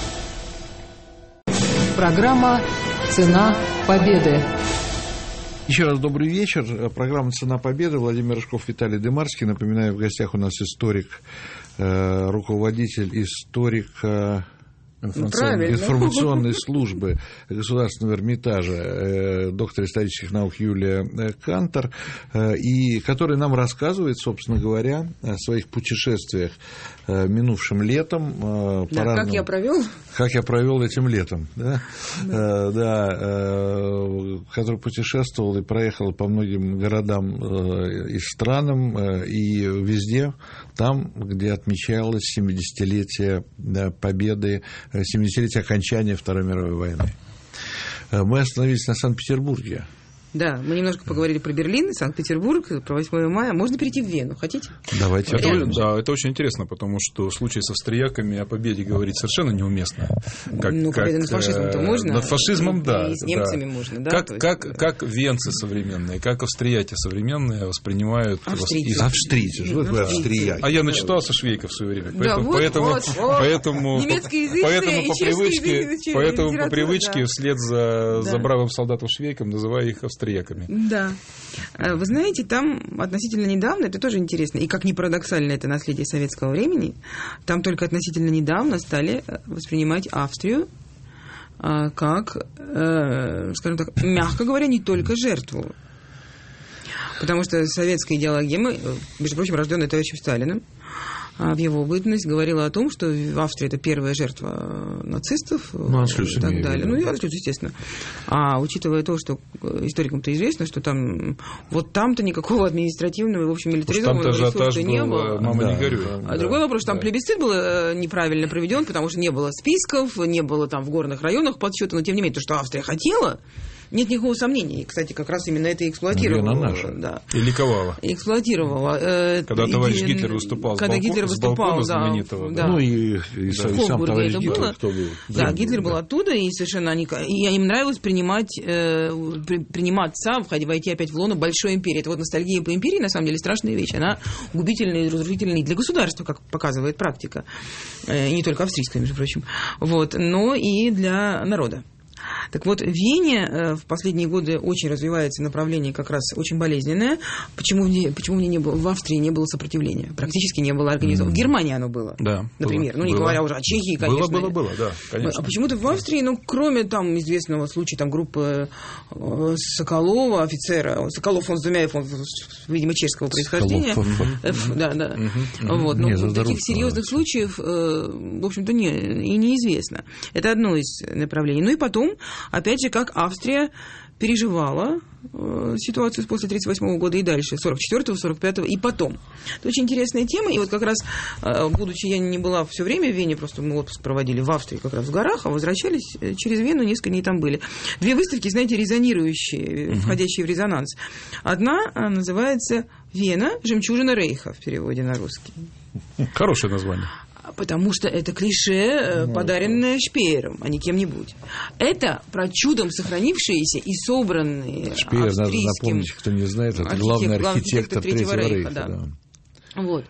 Программа «Цена победы». Еще раз добрый вечер. Программа «Цена победы». Владимир Рыжков, Виталий Дымарский. Напоминаю, в гостях у нас историк, руководитель информационной службы Государственного Эрмитажа, доктор исторических наук Юлия Кантор, и который нам рассказывает, собственно говоря, о своих путешествиях минувшим летом. Как я провел? Как я провел этим летом, да? Который путешествовал и проехал по многим городам и странам, и везде, там, где отмечалось 70-летие победы, 70-летие окончания Второй мировой войны. Мы остановились на Санкт-Петербурге. Да, мы немножко поговорили про Берлин, Санкт-Петербург, про 8 мая. Можно перейти в Вену, хотите? Давайте. Это очень интересно, потому что в случае с австрияками о победе говорить совершенно неуместно. Победа над фашизмом-то можно. Над фашизмом, да. И с немцами можно, да. Как венцы современные, как австрияки современные воспринимают... Австрийцы, что такое австрияки? А я начитался Швейка в свое время. Поэтому по привычке вслед за бравым солдатом Швейком называю их австрияками. Да. Вы знаете, там относительно недавно, это тоже интересно, и как ни парадоксально это наследие советского времени, там только относительно недавно стали воспринимать Австрию как, скажем так, мягко говоря, не только жертву. Потому что советская идеология, между прочим, рожденная товарищем Сталиным, в его бытность говорила о том, что Австрия – это первая жертва нацистов и так далее. Аншлюс, естественно. А учитывая то, что историкам-то известно, что там там-то никакого административного и, в общем, милитаризованного ресурса не было. Мама, не горюй. Другой вопрос, что там плебисцит был неправильно проведен, потому что не было списков, не было там в горных районах подсчета, но тем не менее, то, что Австрия хотела, нет никакого сомнения. И, кстати, как раз именно это и эксплуатировала. Да. И ликовала. Эксплуатировала. Когда товарищ Гитлер выступал с балкона знаменитого. Да. И сам товарищ Гитлер, кто был. Да, Гитлер был оттуда, и совершенно и им нравилось приниматься, войти опять в лоно большой империи. Это ностальгия по империи, на самом деле, страшная вещь. Она губительная и разрушительная для государства, как показывает практика. И не только австрийская, между прочим. Но и для народа. Так вот, в Вене в последние годы очень развивается направление как раз очень болезненное. Почему мне не было, в Австрии не было сопротивления? Практически не было организовано. В Германии оно было, да, например. Было, не говоря уже о Чехии, конечно. Было, да, конечно. А почему-то в Австрии, кроме там известного случая там, группы Соколова, офицера, Соколов, он Зумяев, он, видимо, чешского происхождения. Да. Вот. Но таких серьезных случаев, в общем-то, и неизвестно. Это одно из направлений. Ну и потом, опять же, как Австрия переживала ситуацию после 1938 года и дальше, 1944-го, 1945-го и потом. Это очень интересная тема. И вот как раз, будучи я не была все время в Вене, просто мы отпуск проводили в Австрии, как раз в горах, а возвращались через Вену, несколько дней там были. Две выставки, знаете, резонирующие, входящие в резонанс. Одна называется «Вена. Жемчужина Рейха» в переводе на русский. Хорошее название. Потому что это клише, подаренное Шпеером, а не кем-нибудь. Это про чудом сохранившиеся и собранные Шпеер, австрийским... надо напомнить, кто не знает, это главный архитектор Третьего Рейха. Да. Вот.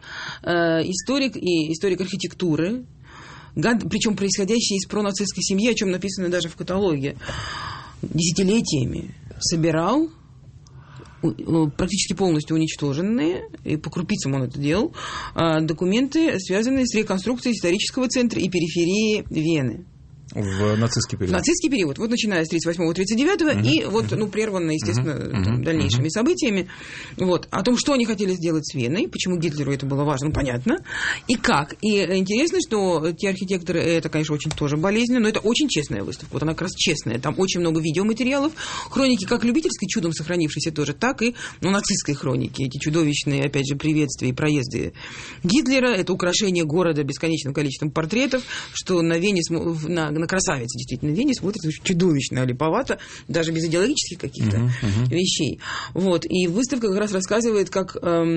Историк архитектуры, причем происходящий из пронацистской семьи, о чем написано даже в каталоге, десятилетиями собирал практически полностью уничтоженные, и по крупицам он это делал, документы, связанные с реконструкцией исторического центра и периферии Вены. В нацистский период. Нацистский период. Вот начиная с 1938-1939 и вот, прерванно, естественно, дальнейшими событиями. Вот. О том, что они хотели сделать с Веной, почему Гитлеру это было важно, понятно. И как. И интересно, что те архитекторы, это, конечно, очень тоже болезненно, но это очень честная выставка. Вот она как раз честная. Там очень много видеоматериалов. Хроники как любительской, чудом сохранившейся тоже, так и нацистской хроники. Эти чудовищные, опять же, приветствия и проезды Гитлера. Это украшение города бесконечным количеством портретов, что на Вене, на красавице, действительно, в Вене смотрится чудовищно липовато, даже без идеологических каких-то вещей. Вот. И выставка как раз рассказывает, как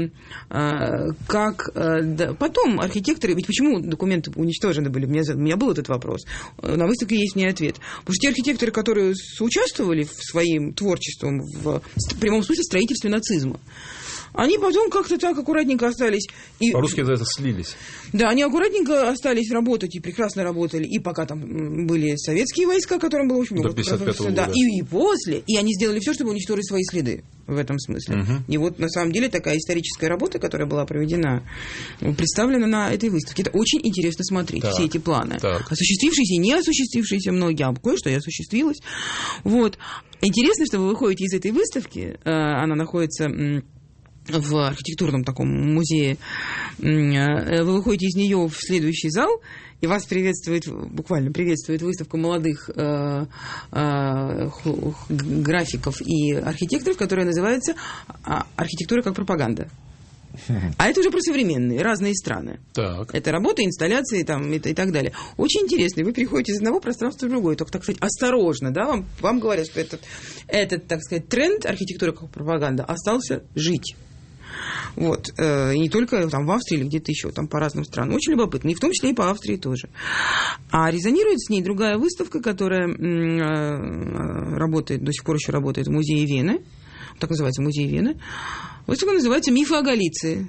потом архитекторы, ведь почему документы уничтожены были? У меня был этот вопрос. На выставке есть мне ответ. Потому что те архитекторы, которые соучаствовали своим творчеством в прямом смысле строительстве нацизма, они потом как-то так аккуратненько остались. По-русски за это слились. Да, они аккуратненько остались работать и прекрасно работали. И пока там были советские войска, которым было очень много. До 1955 года. Да, и после. И они сделали все, чтобы уничтожить свои следы в этом смысле. И вот на самом деле такая историческая работа, которая была проведена, представлена на этой выставке. Это очень интересно смотреть, все эти планы. Осуществившиеся и не осуществившиеся многие, а кое-что и осуществилось. Вот. Интересно, что вы выходите из этой выставки, она находится в архитектурном таком музее, вы выходите из нее в следующий зал, и вас буквально приветствует выставка молодых графиков и архитекторов, которая называется «Архитектура как пропаганда». А это уже про современные, разные страны. Так. Это работа, инсталляции там, и так далее. Очень интересно. Вы переходите из одного пространства в другое. Только, так сказать, осторожно. Да? Вам говорят, что этот, так сказать, тренд архитектуры как пропаганда остался жить. Вот. И не только там, в Австрии или где-то еще, там по разным странам. Очень любопытно. И в том числе и по Австрии тоже. А резонирует с ней другая выставка, которая работает, до сих пор еще работает в музее Вены. Так называется, музей Вены. Выставка называется «Мифы о Галиции».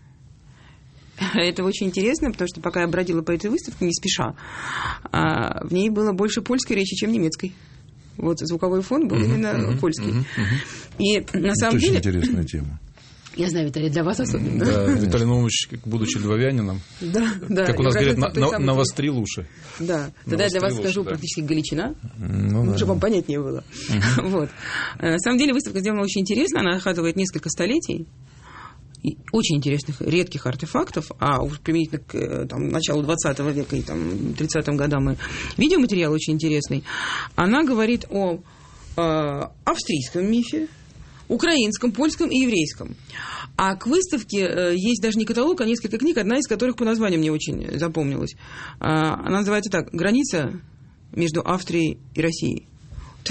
Это очень интересно, потому что пока я бродила по этой выставке, не спеша, в ней было больше польской речи, чем немецкой. Вот звуковой фон был именно польский. И на самом деле... Очень интересная тема. Я знаю, Виталий, для вас особенно. Да, Виталий Наумович, будучи львовянином, как у нас говорят, навострил уши. Да, тогда я для вас скажу практически галичина, чтобы вам понятнее было. Вот. На самом деле выставка сделана очень интересно, она охватывает несколько столетий, очень интересных, редких артефактов, а уж применительно к началу 20 века и 30-м годам видеоматериал очень интересный. Она говорит о австрийском мифе, украинском, польском и еврейском. А к выставке есть даже не каталог, а несколько книг, одна из которых по названию мне очень запомнилась. Она называется так: «Граница между Австрией и Россией». То есть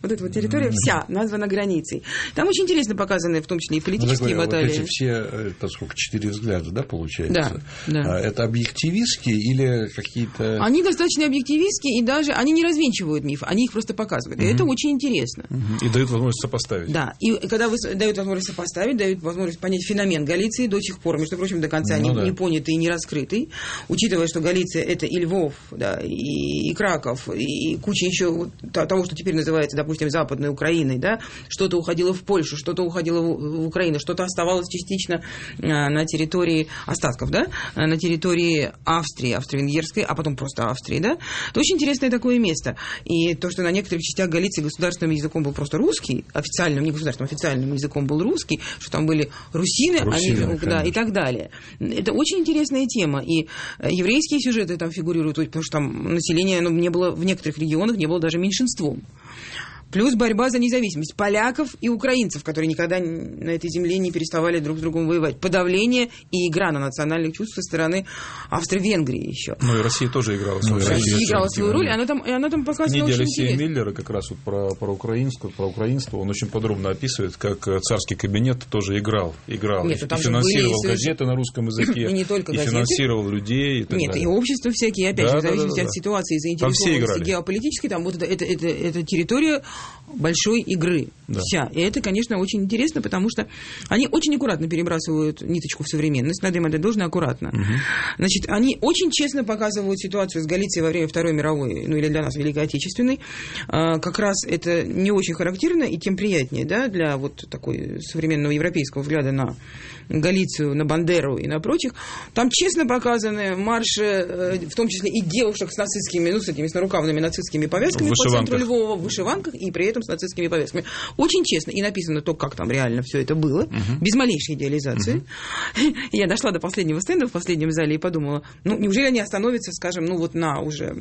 Вот эта вот территория вся названа границей. Там очень интересно показаны, в том числе и политические баталии. Вот эти все, это сколько, 4 взгляда, да, получается? Да. Это объективистские или какие-то... Они достаточно объективистские, и даже они не развенчивают миф, они их просто показывают. И это очень интересно. И дают возможность сопоставить. Да, и когда дают возможность сопоставить, дают возможность понять феномен Галиции до сих пор, между прочим, до конца не понятый и не раскрытый, учитывая, что Галиция – это и Львов, да, и Краков, и куча еще того, что теперь называется, допустим, Западной Украиной, да, что-то уходило в Польшу, что-то уходило в Украину, что-то оставалось частично на территории остатков, да, на территории Австрии, Австро-Венгерской, а потом просто Австрии, да. Это очень интересное такое место. И то, что на некоторых частях Галиции государственным языком был просто русский, официальным, не государственным, официальным языком был русский, что там были русины да, и так далее. Это очень интересная тема. И еврейские сюжеты там фигурируют, потому что там население не было в некоторых регионах, не было даже меньшинством. Плюс борьба за независимость поляков и украинцев, которые никогда на этой земле не переставали друг с другом воевать. Подавление и игра на национальных чувств со стороны Австро-Венгрии еще. Ну и Россия тоже играла свою роль. Россия играла свою роль, и она там показана очень Алексея интересно. Миллера как раз вот про украинство, он очень подробно описывает, как царский кабинет тоже играл. Нет, и финансировал газеты на русском языке, и не только газеты. финансировал людей и так далее. И общества всякие, опять же, в зависимости от ситуации и заинтересованности геополитической, там вот это территория большой игры. Да. Вся. И это, конечно, очень интересно, потому что они очень аккуратно перебрасывают ниточку в современность, надо им это должно аккуратно. Значит, они очень честно показывают ситуацию с Галицией во время Второй мировой, ну или для нас Великой Отечественной. Как раз это не очень характерно, и тем приятнее, да, для вот такой современного европейского взгляда на Галицию, на Бандеру и на прочих. Там честно показаны марши, в том числе и девушек с нацистскими, ну, с этими с нарукавными нацистскими повязками по центру Львова, в вышиванках, и при этом с нацистскими повязками. Очень честно. И написано то, как там реально все это было, без малейшей идеализации. Я дошла до последнего стенда в последнем зале и подумала, ну, неужели они остановятся, скажем, ну, вот на уже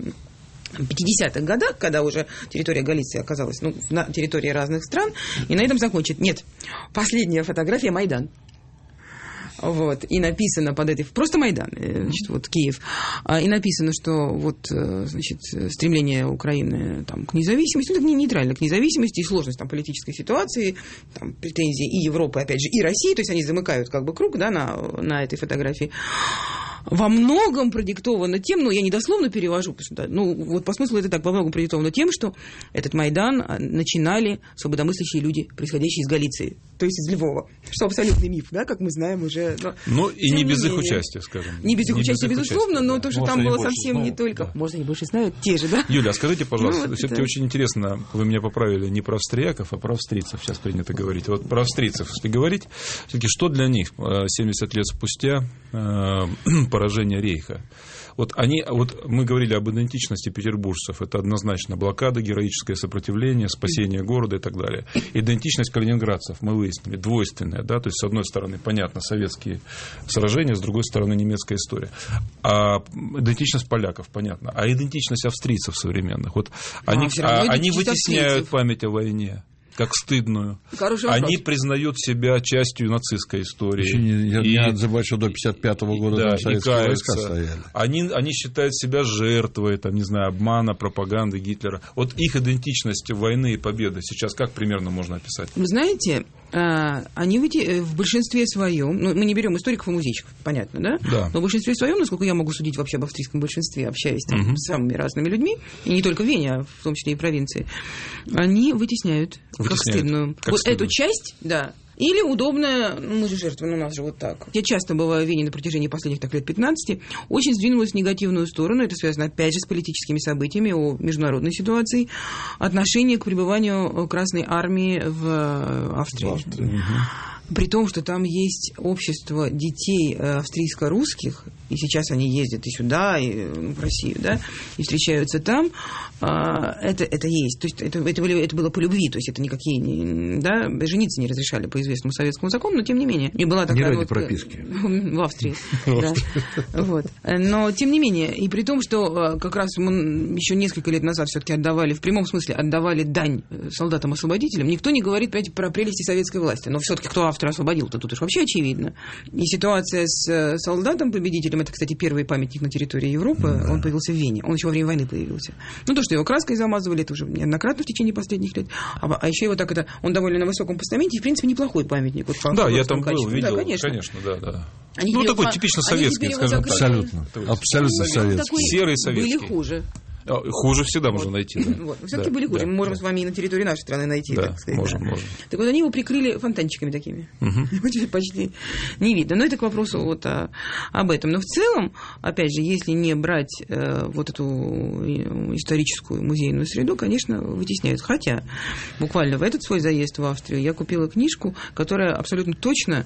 50-х годах, когда уже территория Галиции оказалась, ну, на территории разных стран, и на этом закончат. Нет. Последняя фотография — Майдан. Вот, и написано под этой... Просто Майдан, значит, вот Киев. И написано, что вот, значит, стремление Украины там, к независимости, ну, нейтрально к независимости и сложность там, политической ситуации, там, претензии и Европы, опять же, и России, то есть они замыкают как бы круг, да, на этой фотографии. Во многом продиктовано тем, ну, я не дословно перевожу, потому что, ну, вот по смыслу это так, во многом продиктовано тем, что этот Майдан начинали свободомыслящие люди, происходящие из Галиции, то есть из Львова, что абсолютный миф, да, как мы знаем уже. Ну, и не без их участия, скажем. Не без их участия, безусловно, но то, что там было совсем не только... Да. Может, они больше знают, те же, да? Юля, а скажите, пожалуйста, ну, все-таки очень интересно, вы меня поправили не про австрияков, а про австрийцев, сейчас принято говорить. Вот про австрийцев, если говорить, все-таки что для них 70 лет спустя поражение Рейха? Вот мы говорили об идентичности петербуржцев. Это однозначно блокада, героическое сопротивление, спасение города и так далее. Идентичность калининградцев мы выяснили, двойственная. Да? То есть, с одной стороны, понятно, советские сражения, с другой стороны, немецкая история. А идентичность поляков, понятно. А идентичность австрийцев современных? Вот они вытесняют память о войне как стыдную. Они признают себя частью нацистской истории. Не надо забывать, что до 1955 года да, там советские войска стояли. Они считают себя жертвой, там, не знаю, обмана, пропаганды Гитлера. Вот их идентичность войны и победы сейчас как примерно можно описать? Вы знаете, они в большинстве своем, ну, мы не берем историков и музейщиков, понятно, да? Да. Но в большинстве своем, насколько я могу судить вообще об австрийском большинстве, общаясь там, с самыми разными людьми, и не только в Вене, а в том числе и провинции, они вытесняют как стыдную. Как вот стыдную. Эту часть, да. Или удобно, ну, мы же жертвы, ну, у нас же вот так. Я часто бываю в Вене на протяжении последних так, лет 15, очень сдвинулась в негативную сторону, это связано опять же с политическими событиями, о международной ситуации, отношение к пребыванию Красной Армии в Австрии. При том, что там есть общество детей австрийско-русских, и сейчас они ездят и сюда, и в Россию, да, и встречаются там, это есть. То есть это было по любви, то есть это никакие, да, жениться не разрешали по известному советскому закону, но тем не менее. И была такая не ради прописки. В Австрии. Вот. Но тем не менее, и при том, что как раз мы еще несколько лет назад все-таки отдавали, в прямом смысле отдавали дань солдатам-освободителям, никто не говорит, понимаете, про прелести советской власти. Но все-таки кто автор освободил-то, тут уж вообще очевидно. И ситуация с солдатом-победителем, это, кстати, первый памятник на территории Европы, он появился в Вене. Он еще во время войны появился. Ну, то, что его краской замазывали, это уже неоднократно в течение последних лет. А еще его так он довольно на высоком постаменте, и, в принципе, неплохой памятник. Вот, да, я там был, видел, да, конечно, да. Ну, такой типично советский, скажем так. Абсолютно советский. Серый советский. Были хуже. Хуже всегда можно найти. Да. Вот. Все-таки были хуже. Мы можем с вами и на территории нашей страны найти. Да, так сказать, можем. Так вот, они его прикрыли фонтанчиками такими. Почти не видно. Но это к вопросу вот об этом. Но в целом, опять же, если не брать вот эту историческую музейную среду, конечно, вытесняют. Хотя буквально в этот свой заезд в Австрию я купила книжку, которая абсолютно точно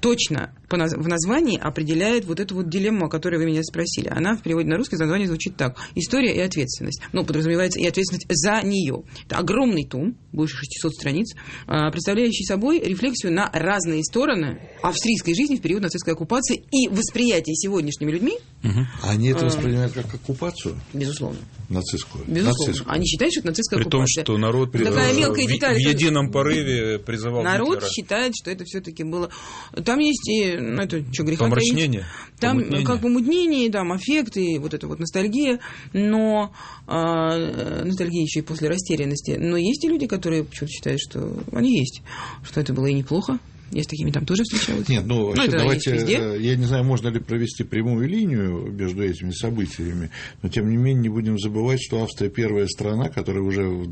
в названии определяет вот эту вот дилемму, о которой вы меня спросили. Она в переводе на русский название звучит так: «История и ответственность». Ну, подразумевается и ответственность за нее. Это огромный том, больше 600 страниц, представляющий собой рефлексию на разные стороны австрийской жизни в период нацистской оккупации и восприятие сегодняшними людьми. Они это воспринимают как оккупацию? Безусловно. Нацистскую? Безусловно. Они считают, что это нацистская оккупация. При том, что народ в едином порыве призывал народ Гитлера. Считает, что это все-таки было... Там есть и, это что, греха помрачнение. Там как помутнение, там аффекты, вот это вот ностальгия, но ностальгия еще и после растерянности. Но есть и люди, которые почему-то считают, что они есть, что это было и неплохо. Я с такими там тоже встречалась. Нет, вообще, давайте, я не знаю, можно ли провести прямую линию между этими событиями, но тем не менее не будем забывать, что Австрия первая страна, которая уже в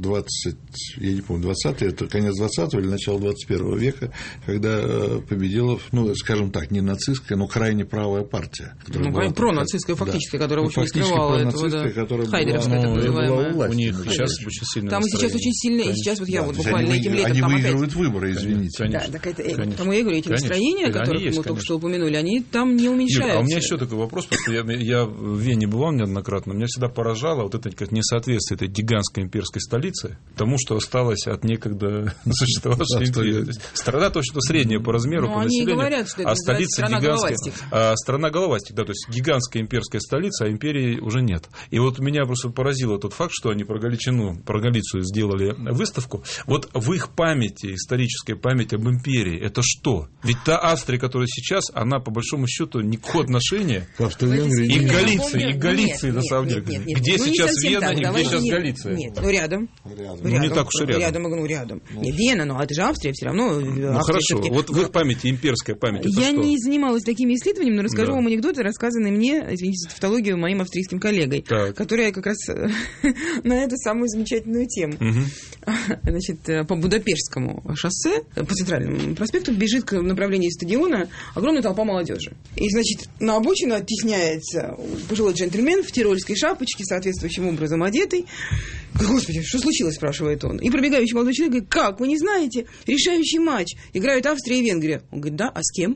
20-е, это конец 20-го или начало 21 века, когда победила, скажем так, не нацистская, но крайне правая партия. Пронацистская фактически, которая очень скрывала этого, хайдеровская так называемая. У них сейчас очень сильно. Там и сейчас очень сильно, и сейчас вот я вот буквально этим летом там опять... Они выигрывают выборы, извините. Да, потому я говорю, эти настроения, о которых мы только что упомянули, они там не уменьшаются. Юля, а у меня еще такой вопрос, потому что я в Вене бывал неоднократно, меня всегда поражало вот это несоответствие этой гигантской имперской столицы тому, что осталось от некогда существовавшей империи. Страна точно средняя по размеру, по населению, говорят, что это столица гигантская. Страна головастик, да, то есть гигантская имперская столица, а империи уже нет. И вот меня просто поразил тот факт, что они про Галицию сделали выставку. Вот в их памяти, исторической памяти об империи, это что? Ведь та Австрия, которая сейчас, она по большому счету никакого отношения к Австро-Венгрии и Галиции, на самом деле. Где сейчас Вена и где сейчас Галиция? Нет, рядом. Не так уж и рядом. Рядом. Нет, Вена, но это же Австрия все равно. Хорошо, вот в их памяти, имперская память, это я что? Не занималась такими исследованиями, но расскажу вам анекдоты, рассказанные мне, извините за тавтологию, моим австрийским коллегой, которая как раз на эту самую замечательную тему. Значит, по Будапештскому шоссе, по центральному проспекту бежит к направлению стадиона огромная толпа молодежи. И, значит, на обочину оттесняется пожилой джентльмен в тирольской шапочке, соответствующим образом одетый. Господи, что случилось, спрашивает он. И пробегающий молодой человек говорит: как, вы не знаете? Решающий матч. Играют Австрия и Венгрия. Он говорит: да, а с кем?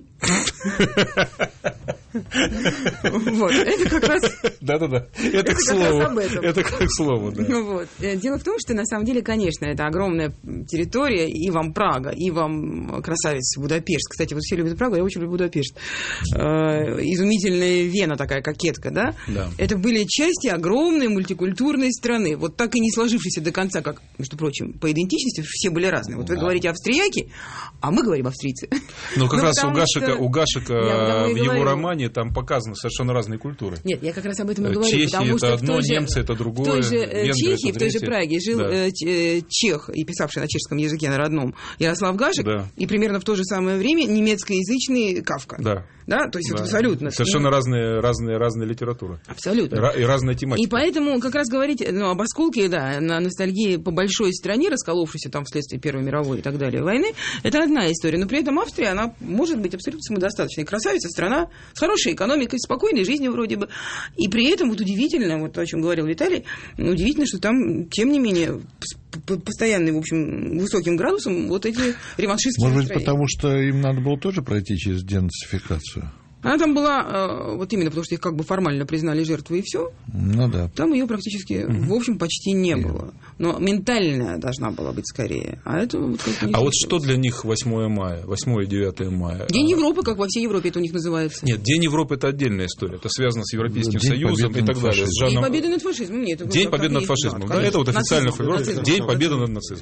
Вот, это как раз... Да-да-да, это к слову. Это к слову, да. Вот. Дело в том, что на самом деле, конечно, это огромная территория, и вам Прага, и вам красавец Будапешт. Кстати, вот все любят Прагу, я очень люблю Будапешт. Изумительная Вена такая, кокетка, да? Да. Это были части огромной мультикультурной страны, вот так и не сложившейся до конца, как, между прочим, по идентичности все были разные. Вот вы говорите австрияки, а мы говорим австрийцы. Но как раз у Гашека в его романе там показаны совершенно разные культуры. Нет, я как раз об этом и говорю. Чехи потому это что одно, немцы это другое. В той же Венгры Чехии, это в той же третье. Праге жил чех, и писавший на чешском языке на родном, Ярослав Гашек, и примерно в то же самое время немецкоязычный Кафка. Да, то есть вот абсолютно. Совершенно разные литературы. Абсолютно. И разная тематика. И поэтому как раз говорить об осколке, да, на ностальгии по большой стране, расколовшейся там вследствие Первой мировой и так далее войны, это одна история. Но при этом Австрия, она может быть абсолютно самодостаточной. Красавица, страна с хорошей экономикой, спокойной жизнью вроде бы. И при этом вот удивительно, вот о чем говорил Виталий, удивительно, что там, тем не менее, постоянным, в общем, высоким градусом вот эти реваншистские настроения. Может быть, потому что им надо было тоже пройти через денацификацию? Она там была, вот именно потому, что их как бы формально признали жертвой и все. Ну да. Там ее практически, в общем, почти не было. Но ментальная должна была быть скорее. А это вот как-то не вот что для них 8 мая, 8 и 9 мая? День Европы, как во всей Европе это у них называется. Нет, День Европы это отдельная история. Это связано с Европейским Союзом и так далее. День победы над фашизмом. Нет, День победы над фашизмом. Да, это вот официально День победы над нацизмом.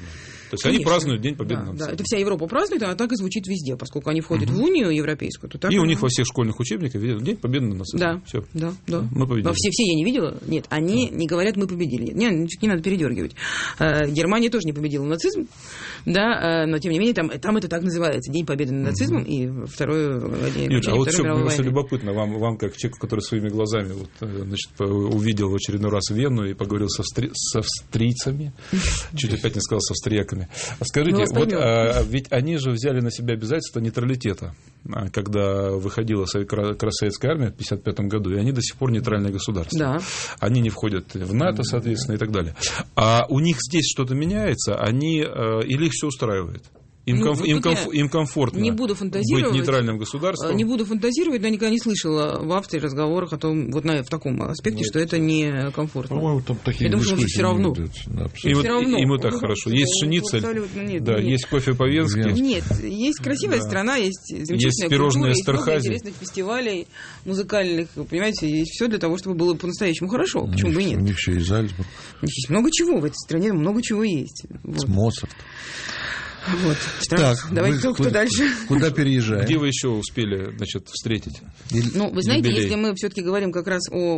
То есть они празднуют День Победы над нацизмом. Да, это вся Европа празднует, а так и звучит везде, поскольку они входят в Унию Европейскую. То так и у них во всех школьных учебниках День Победы над нацизмом. Да, Всё. да. Мы победили. Но все я не видела. Нет, они не говорят, мы победили. Не надо передергивать. Германия тоже не победила нацизм, да, но тем не менее там это так называется, День Победы над нацизмом и Второй Юрий, а вот все любопытно, вам как человеку, который своими глазами увидел в очередной раз Вену и поговорил с австрийцами, чуть опять не сказал с австрияками. Скажите, ведь они же взяли на себя обязательство нейтралитета, когда выходила советская армия в 1955 году, и они до сих пор нейтральное государство. Да. Они не входят в НАТО, соответственно, и так далее. А у них здесь что-то меняется, или их все устраивает? Им комфортно не буду фантазировать, быть нейтральным государством. Не буду фантазировать, но я никогда не слышала в Австрии разговорах о том, в таком аспекте, что это не комфортно. По-моему, там такие дискуссии все равно. Ему так хорошо. Есть шницель, есть кофе по-венски. Нет, есть красивая страна, есть замечательная пирожные культура, Эстерхази. есть много интересных фестивалей музыкальных, понимаете, есть все для того, чтобы было по-настоящему хорошо. Почему бы и нет? У них еще и Зальцбург. Есть много чего в этой стране, много чего есть. Моцарт. Вот. Так, давайте кто дальше. Куда переезжаем? Где вы еще успели, встретить? Вы знаете, если мы все-таки говорим как раз о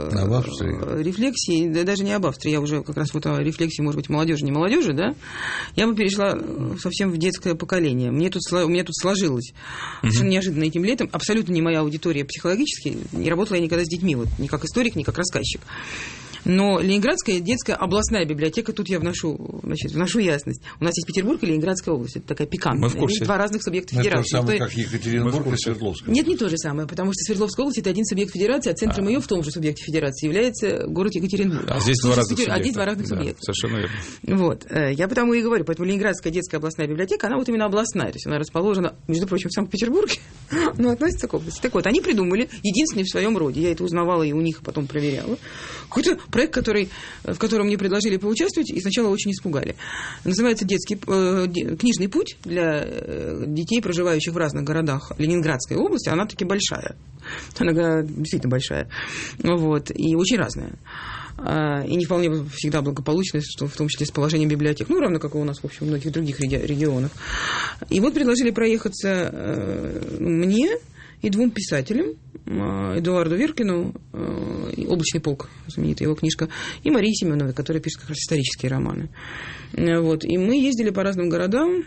рефлексии, да, даже не об Австрии, я уже как раз о рефлексии, может быть, молодежи, не молодежи, да, я бы перешла совсем в детское поколение. У меня тут сложилось совершенно неожиданно этим летом, абсолютно не моя аудитория психологически, не работала я никогда с детьми, ни как историк, ни как рассказчик. Но Ленинградская детская областная библиотека, тут я вношу ясность. У нас есть Петербург и Ленинградская область. Это такая пикантная. Мы в курсе. Два разных субъекта федерации. Это то же самое, как Екатеринбург и Свердловская. Нет, не то же самое, потому что Свердловская область – это один субъект федерации, а центром ее в том же субъекте федерации является город Екатеринбург. А здесь два разных субъекта. Здесь два разных субъекта. Совершенно верно. Вот. Я потому и говорю. Поэтому Ленинградская детская областная библиотека, она вот именно областная. То есть она расположена, между прочим, в Санкт-Петербурге, но относится к области. Так вот, они придумали, единственный в своем роде, я это узнавала и у них, и потом проверяла, какой-то проект, в котором мне предложили поучаствовать, и сначала очень испугали. Называется «Книжный путь» для детей, проживающих в разных городах Ленинградской области. Она таки большая. Она действительно большая. Вот. И очень разная. И не вполне всегда благополучная, в том числе с положением библиотек. Равно как и у нас, в общем, в многих других регионах. И вот предложили проехаться мне и двум писателям, Эдуарду Веркину, «Облачный полк», знаменитая его книжка, и Марии Семеновой, которая пишет как раз исторические романы. Вот. И мы ездили по разным городам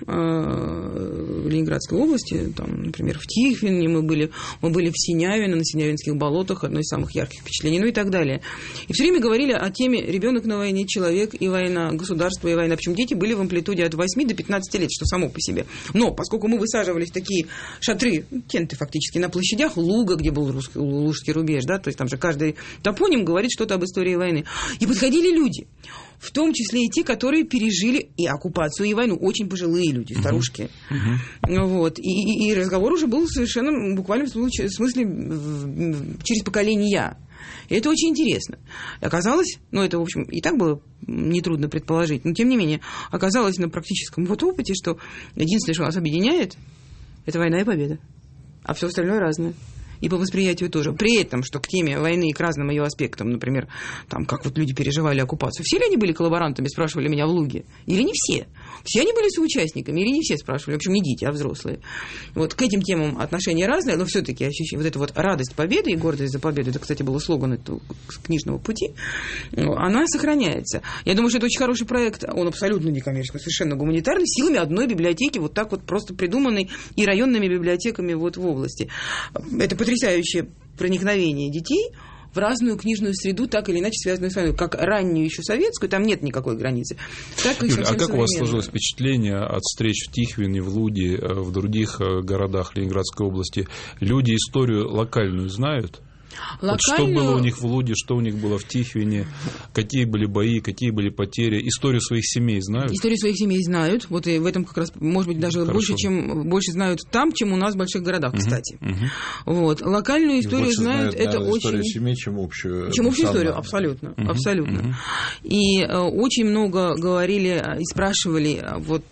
в Ленинградской области, там, например, в Тихвине, мы были в Синявино, на Синявинских болотах, одно из самых ярких впечатлений, и так далее. И все время говорили о теме «Ребенок на войне, человек и война, государство и война». Причем дети были в амплитуде от 8 до 15 лет, что само по себе. Но поскольку мы высаживались в такие шатры, тенты фактически, на площадях Луга, где был Лужский рубеж, да, то есть там же каждый топоним говорит что-то об истории войны. И подходили люди, в том числе и те, которые пережили и оккупацию, и войну. Очень пожилые люди, старушки. Вот. И разговор уже был совершенно буквально в смысле через поколения. И это очень интересно. И оказалось, это, в общем, и так было нетрудно предположить, но, тем не менее, оказалось на практическом опыте, что единственное, что нас объединяет, это война и победа. А все остальное разное. И по восприятию тоже. При этом, что к теме войны и к разным ее аспектам, например, там, как вот люди переживали оккупацию, все ли они были коллаборантами, спрашивали меня в Луге? Или не все? Все они были соучастниками, или не все спрашивали? В общем, не дети, а взрослые. Вот к этим темам отношения разные, но все-таки ощущение, вот эта вот радость победы и гордость за победу, это, кстати, был слоган этого книжного пути, она сохраняется. Я думаю, что это очень хороший проект, он абсолютно некоммерческий, совершенно гуманитарный, силами одной библиотеки, вот так вот просто придуманной и районными библиотеками вот в области. Это потрясающее проникновение детей в разную книжную среду, так или иначе связанную с войной, как раннюю еще советскую, там нет никакой границы. Так, Юль, а как у вас сложилось впечатление от встреч в Тихвине, в Луге, в других городах Ленинградской области? Люди историю локальную знают? Вот что было у них в Луде, что у них было в Тихвине, какие были бои, какие были потери, историю своих семей знают? Историю своих семей знают, вот и в этом как раз, может быть, даже больше знают там, чем у нас в больших городах, кстати. Вот. Локальную историю знают, это очень... Историю семей, чем общую. Чем общую историю, абсолютно, абсолютно. И очень много говорили и спрашивали,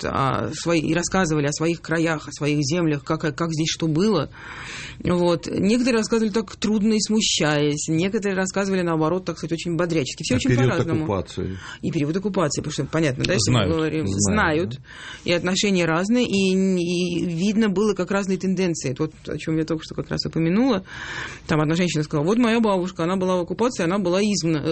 и рассказывали о своих краях, о своих землях, как здесь что было. Вот. Некоторые рассказывали так трудно и смущаясь, некоторые рассказывали, наоборот, так сказать, очень бодрячески. Все очень период по-разному. Оккупации. И период оккупации, потому что, понятно, да, если Знают. мы говорим, Знают, да. и отношения разные, и видно было, как разные тенденции. Вот о чем я только что как раз упомянула. Там одна женщина сказала, вот моя бабушка, она была в оккупации, она была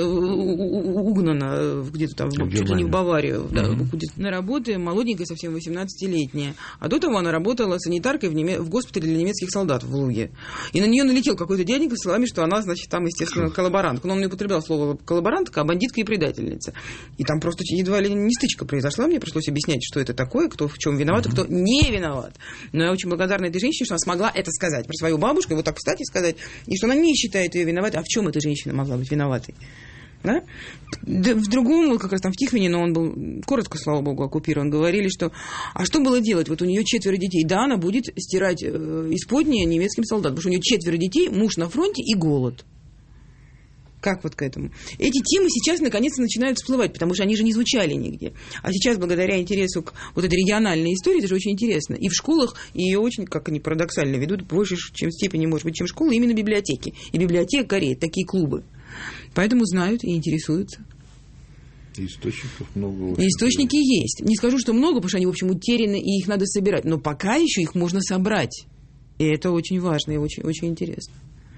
угнана где-то там, чуть ли не в Баварию, да, на работы, молоденькая совсем, 18-летняя. А до того она работала санитаркой в госпитале для немецких солдат в Луге. И на нее налетел какой-то дяденька с словами, что она, значит, там, естественно, коллаборантка. Но он не употреблял слово коллаборантка, а бандитка и предательница. И там просто едва ли не стычка произошла. Мне пришлось объяснять, что это такое, кто в чем виноват, а кто не виноват. Но я очень благодарна этой женщине, что она смогла это сказать про свою бабушку, вот так встать и сказать, и что она не считает ее виноватой. А в чем эта женщина могла быть виноватой? Да? В другом, как раз там в Тихвине, но он был коротко, слава богу, оккупирован, говорили, что а что было делать? Вот у нее 4 детей. Да, она будет стирать исподнее немецким солдатам, потому что у нее 4 детей, муж на фронте и голод. Как вот к этому? Эти темы сейчас наконец-то начинают всплывать, потому что они же не звучали нигде. А сейчас, благодаря интересу к вот этой региональной истории, это же очень интересно. И в школах ее очень, как они парадоксально ведут, в большей степени, может быть, чем школы, именно библиотеки. И библиотекари, такие клубы. Поэтому знают и интересуются. И источников много. И источники есть. Не скажу, что много, потому что они, в общем, утеряны, и их надо собирать. Но пока еще их можно собрать. И это очень важно и очень, очень интересно.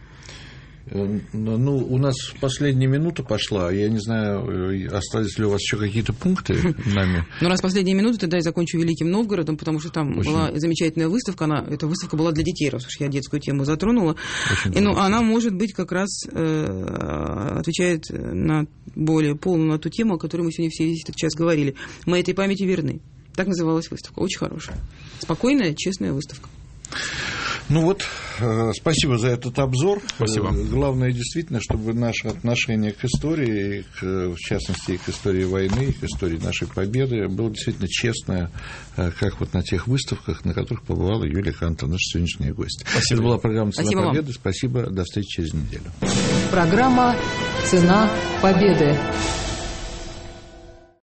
Ну, у нас последняя минута пошла. Я не знаю, остались ли у вас еще какие-то пункты нами. Ну, раз последняя минута, тогда я закончу Великим Новгородом, потому что там была замечательная выставка. Эта выставка была для детей, раз уж я детскую тему затронула. И, она, может быть, как раз отвечает на более полную на ту тему, о которой мы сегодня все весь этот час говорили. «Мы этой памяти верны». Так называлась выставка. Очень хорошая. Спокойная, честная выставка. Ну вот, спасибо за этот обзор. Спасибо. Главное, действительно, чтобы наше отношение к истории, в частности, к истории войны, к истории нашей победы, было действительно честное, как вот на тех выставках, на которых побывала Юлия Ханта, наша сегодняшняя гость. Спасибо. Это была программа «Цена Спасибо победы». вам. Спасибо. До встречи через неделю. Программа «Цена победы».